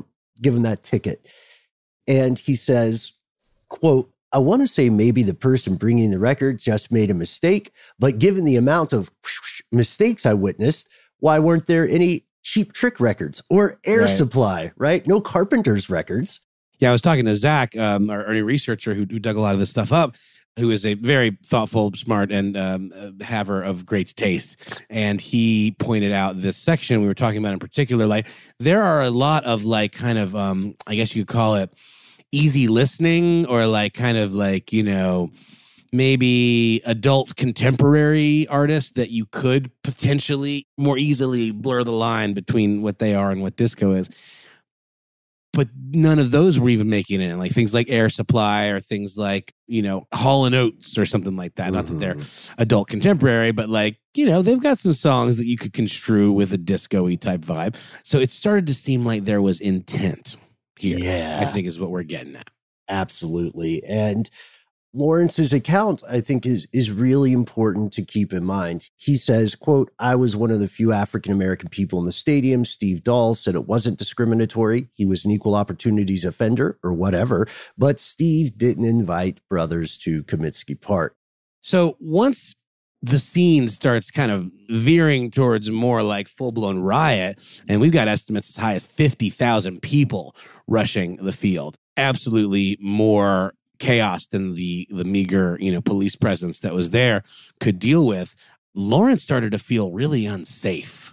ticket. And he says, quote, "I want to say maybe the person bringing the record just made a mistake, but given the amount of mistakes I witnessed, why weren't there any Cheap Trick records or Air Supply, right? No Carpenter's records." Yeah, I was talking to Zach, our early researcher who dug a lot of this stuff up, who is a very thoughtful, smart, and haver of great taste. And he pointed out this section we were talking about in particular. There are a lot of I guess you could call it easy listening, or maybe adult contemporary artists that you could potentially more easily blur the line between what they are and what disco is. But none of those were even making it in, things like Air Supply or things like, Hall & Oates or something like that. Mm-hmm. Not that they're adult contemporary, but they've got some songs that you could construe with a disco-y type vibe. So it started to seem like there was intent here, I think is what we're getting at. Absolutely. And Lawrence's account, I think, is really important to keep in mind. He says, quote, "I was one of the few African-American people in the stadium. Steve Dahl said it wasn't discriminatory. He was an equal opportunities offender or whatever, but Steve didn't invite brothers to Comiskey Park." So once the scene starts kind of veering towards more like full-blown riot, and we've got estimates as high as 50,000 people rushing the field, absolutely more chaos than the meager, police presence that was there could deal with. Lawrence started to feel really unsafe,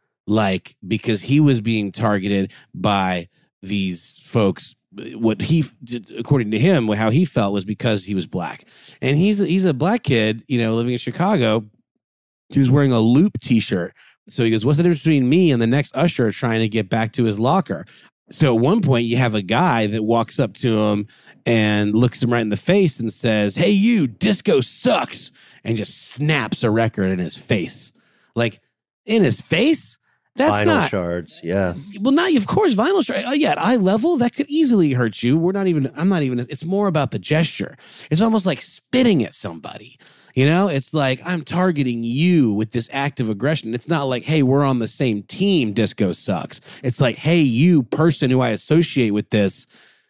because he was being targeted by these folks. What he, according to him, how he felt was because he was black, and he's a black kid, living in Chicago. He was wearing a Loop T-shirt, so he goes, "What's the difference between me and the next usher trying to get back to his locker?" So at one point, you have a guy that walks up to him and looks him right in the face and says, "Hey, you, disco sucks," and just snaps a record in his face. In his face? That's vinyl not shards, yeah. Well, not, of course, vinyl shards. Yeah, at eye level, that could easily hurt you. It's more about the gesture. It's almost like spitting at somebody. It's like, I'm targeting you with this act of aggression. It's not like, hey, we're on the same team, disco sucks. It's like, hey, you person who I associate with this,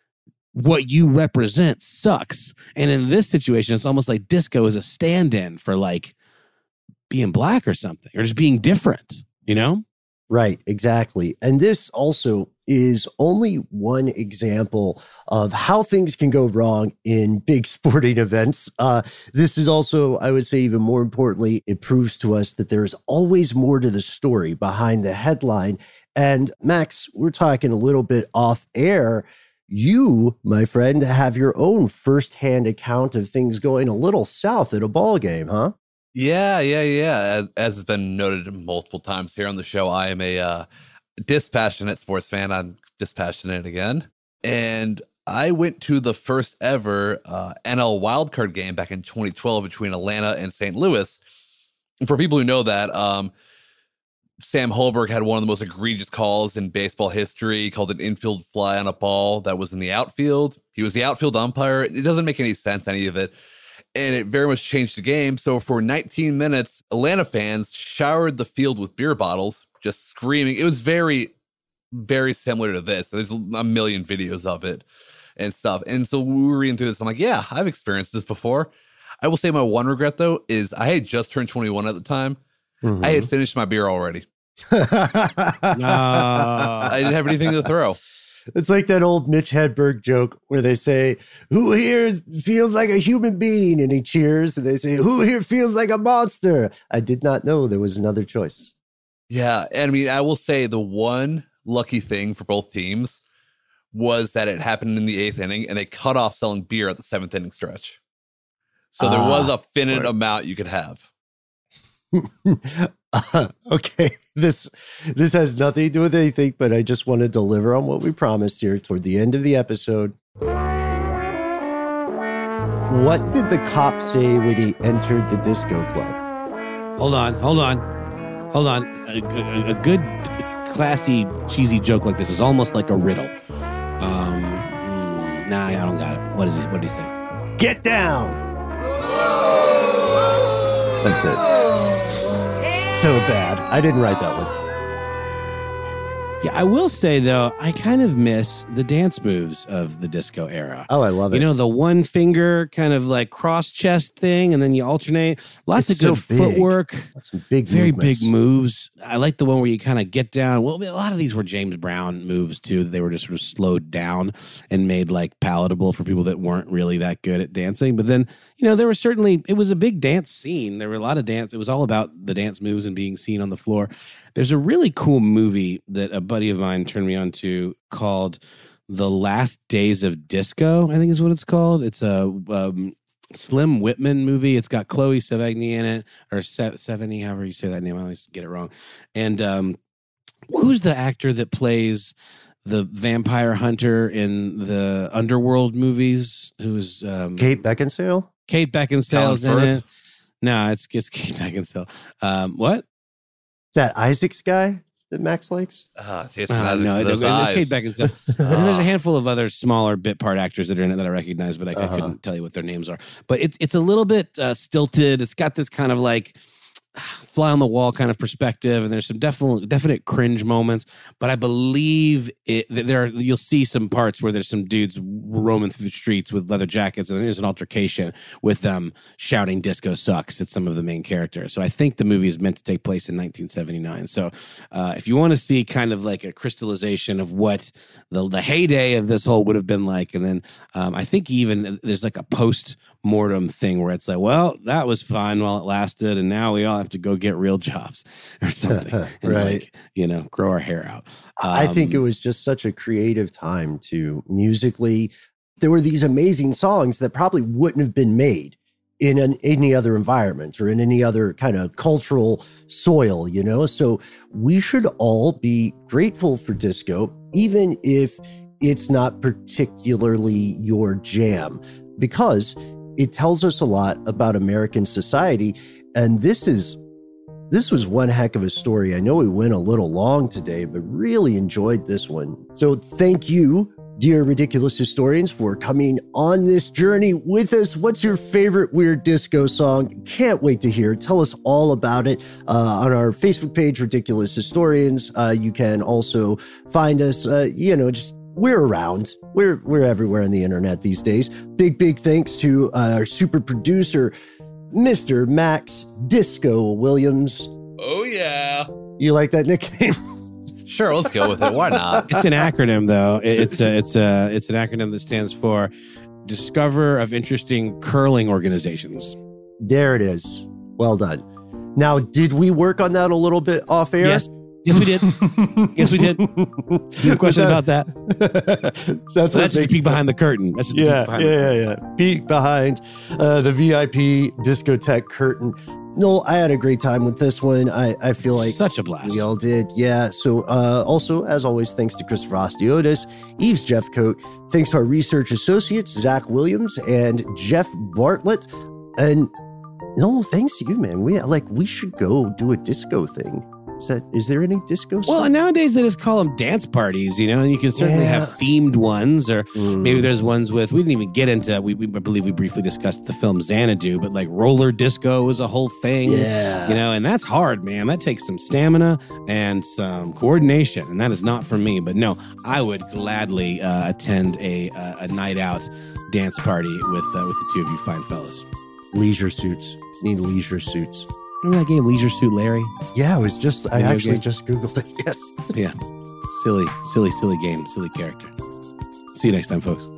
what you represent sucks. And in this situation, it's almost like disco is a stand-in for being black or something, or just being different, Right, exactly. And this also is only one example of how things can go wrong in big sporting events. This is also, I would say, even more importantly, it proves to us that there is always more to the story behind the headline. And Max, we're talking a little bit off air. You, my friend, have your own firsthand account of things going a little south at a ball game, huh? Yeah. As has been noted multiple times here on the show, I am a dispassionate sports fan. I'm dispassionate again. And I went to the first ever NL wildcard game back in 2012 between Atlanta and St. Louis. And for people who know that, Sam Holberg had one of the most egregious calls in baseball history. He called an infield fly on a ball that was in the outfield. He was the outfield umpire. It doesn't make any sense, any of it. And it very much changed the game. So for 19 minutes, Atlanta fans showered the field with beer bottles, just screaming. It was very, very similar to this. There's a million videos of it and stuff. And so we were reading through this. I'm like, yeah, I've experienced this before. I will say my one regret, though, is I had just turned 21 at the time. Mm-hmm. I had finished my beer already. I didn't have anything to throw. It's like that old Mitch Hedberg joke where they say, "Who here feels like a human being?" And he cheers. And they say, "Who here feels like a monster?" I did not know there was another choice. Yeah. And I mean, I will say the one lucky thing for both teams was that it happened in the 8th inning and they cut off selling beer at the 7th inning stretch. So there was a finite amount you could have. Okay, this has nothing to do with anything, but I just want to deliver on what we promised here toward the end of the episode. What did the cop say when he entered the disco club? Hold on. A good, classy, cheesy joke like this is almost like a riddle. Nah, I don't got it. What did he say? Get down. That's it. So bad. I didn't write that one. Yeah, I will say, though, I kind of miss the dance moves of the disco era. Oh, I love it. The one finger kind of like cross chest thing, and then you alternate. Lots of good footwork. That's some big very movements. big moves. I like the one where you kind of get down. Well, a lot of these were James Brown moves, too. They were just sort of slowed down and made like palatable for people that weren't really that good at dancing. But then, there was it was a big dance scene. There were a lot of dance. It was all about the dance moves and being seen on the floor. There's a really cool movie that a buddy of mine turned me on to called The Last Days of Disco, I think is what it's called. It's a Slim Whitman movie. It's got Chloe Sevigny in it, or Sevigny, however you say that name. I always get it wrong. And who's the actor that plays the vampire hunter in the Underworld movies? Who is Kate Beckinsale? Kate Beckinsale's in it. No, it's Kate Beckinsale. What? That Isaacs guy? that Max likes? Jason no, those there's eyes. Kate Beckinsale. And then there's a handful of other smaller bit part actors that are in it that I recognize, but I couldn't tell you what their names are. But it's a little bit stilted. It's got this kind of like fly on the wall kind of perspective, and there's some definite cringe moments. But I believe you'll see some parts where there's some dudes roaming through the streets with leather jackets, and there's an altercation with them shouting "Disco sucks" at some of the main characters. So I think the movie is meant to take place in 1979. So if you want to see kind of like a crystallization of what the heyday of this whole would have been like, and then I think even there's like a post-mortem thing where it's like, well, that was fun while it lasted, and now we all have to go get real jobs or something. And right. Like, grow our hair out. I think it was just such a creative time to musically. There were these amazing songs that probably wouldn't have been made in any other environment or in any other kind of cultural soil, So we should all be grateful for disco, even if it's not particularly your jam, because it tells us a lot about American society. And this was one heck of a story. I know we went a little long today, but really enjoyed this one. So thank you, dear Ridiculous Historians, for coming on this journey with us. What's your favorite weird disco song? Can't wait to hear. Tell us all about it on our Facebook page, Ridiculous Historians. You can also find us, we're around. We're everywhere on the internet these days. Big thanks to our super producer, Mr. Max Disco Williams. Oh, yeah. You like that nickname? Sure, let's go with it. Why not? It's an acronym, though. It's an acronym that stands for Discover of Interesting Curling Organizations. There it is. Well done. Now, did we work on that a little bit off air? Yes, we did. Yes, we did. No question about that. That's just a peek behind the curtain. That's just a peek behind the curtain. Peek behind the VIP discotheque curtain. No, I had a great time with this one. I feel like such a blast. We all did. Yeah. So also, as always, thanks to Christopher Ostiotis, Eves Jeffcoat. Thanks to our research associates, Zach Williams and Jeff Bartlett. And no, thanks to you, man. We should go do a disco thing. Is there any disco stuff? Well, nowadays they just call them dance parties, and you can certainly have themed ones, or maybe there's ones with, we didn't even get into, I believe we briefly discussed the film Xanadu, but like roller disco is a whole thing, and that's hard, man. That takes some stamina and some coordination, and that is not for me. But no, I would gladly attend a night out dance party with the two of you fine fellas. Leisure suits. Need leisure suits. Remember that game, Leisure Suit Larry? Yeah, I actually just Googled it. Yes. Yeah. Silly game, silly character. See you next time, folks.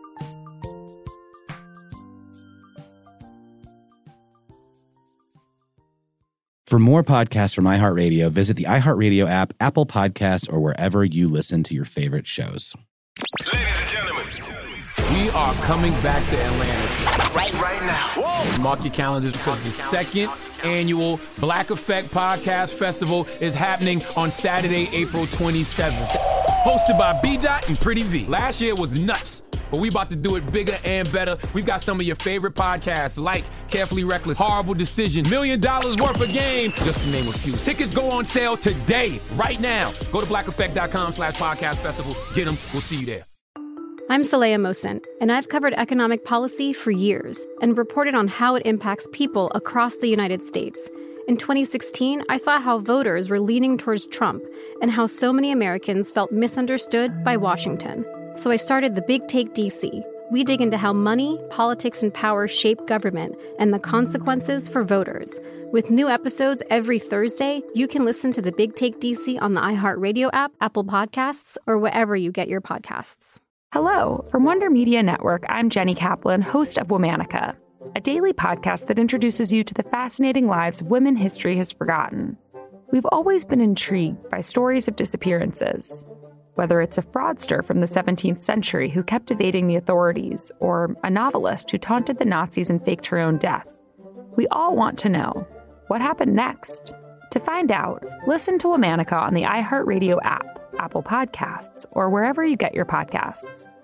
For more podcasts from iHeartRadio, visit the iHeartRadio app, Apple Podcasts, or wherever you listen to your favorite shows. Ladies and gentlemen, we are coming back to Atlanta right now. Whoa. Mark your calendars because the second annual Black Effect Podcast Festival is happening on Saturday, April 27th. Hosted by B-Dot and Pretty V. Last year was nuts, but we about to do it bigger and better. We've got some of your favorite podcasts like Carefully Reckless, Horrible Decision, $1 Million Worth of Game, just to name a few. Tickets go on sale today, right now. Go to blackeffect.com/podcast festival. Get them. We'll see you there. I'm Saleha Mohsen, and I've covered economic policy for years and reported on how it impacts people across the United States. In 2016, I saw how voters were leaning towards Trump and how so many Americans felt misunderstood by Washington. So I started The Big Take DC. We dig into how money, politics, and power shape government and the consequences for voters. With new episodes every Thursday, you can listen to The Big Take DC on the iHeartRadio app, Apple Podcasts, or wherever you get your podcasts. Hello, from Wonder Media Network, I'm Jenny Kaplan, host of Womanica, a daily podcast that introduces you to the fascinating lives of women history has forgotten. We've always been intrigued by stories of disappearances, whether it's a fraudster from the 17th century who kept evading the authorities, or a novelist who taunted the Nazis and faked her own death. We all want to know, what happened next? To find out, listen to Womanica on the iHeartRadio app, Apple Podcasts, or wherever you get your podcasts.